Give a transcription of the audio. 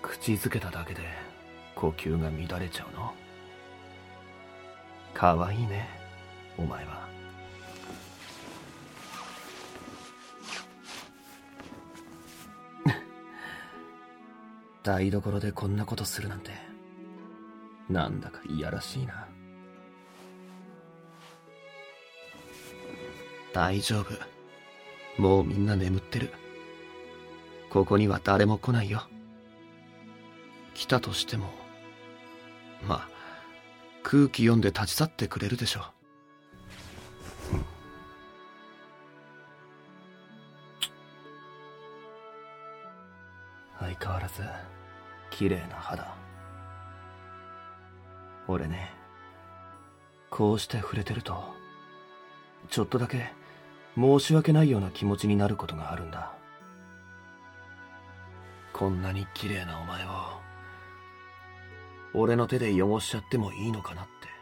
口づけただけで呼吸が乱れちゃうの？かわいいね、お前は。台所でこんなことするなんて、なんだかいやらしいな。大丈夫。もうみんな眠ってる。ここには誰も来ないよ。来たとしても、まあ、空気読んで立ち去ってくれるでしょ。相変わらず、綺麗な肌。俺ね、こうして触れてると、ちょっとだけ申し訳ないような気持ちになることがあるんだ。こんなに綺麗なお前を、俺の手で汚しちゃってもいいのかなって。